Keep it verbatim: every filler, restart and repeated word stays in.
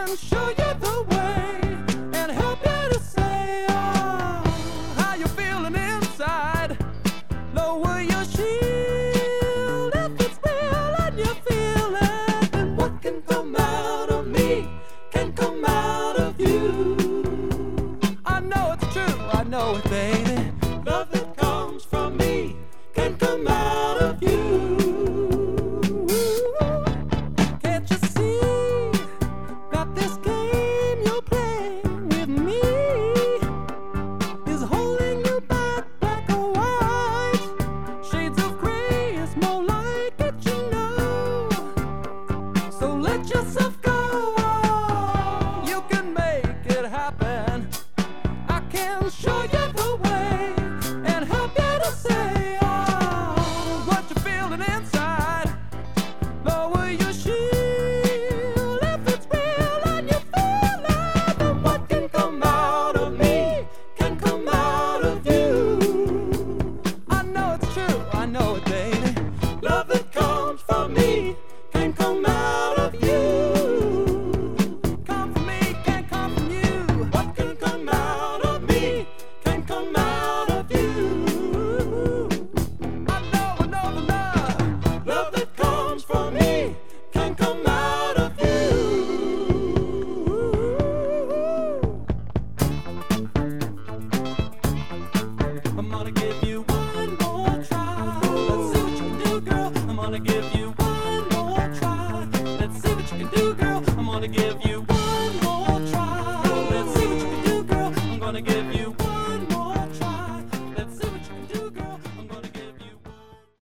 can show you the way and help you to say, oh, how you feeling inside. Lower your shield if it's real and you feel it. And what can come out of me can come out of you. I know it's true, I know it, baby. Love that comes from me can come out of you. Can't you see that this game you're playing with me is holding you back black or white? Shades of gray is more like it, you know. So let yourself go. You can make it happen. I can show you the way and help you to say, oh, what you're feeling inside. Lower your shield if it's real and you feel it. Then what can come out of me can come out of you. I know it's true, I know it, baby. Love that comes from me can come out of you. Come from me, can come from you. What can come out of me can come out of you. I know, I know the love, love that comes from me can come out of you. I'm gonna give you one more try. Let's see what you can do, girl. I'm gonna give you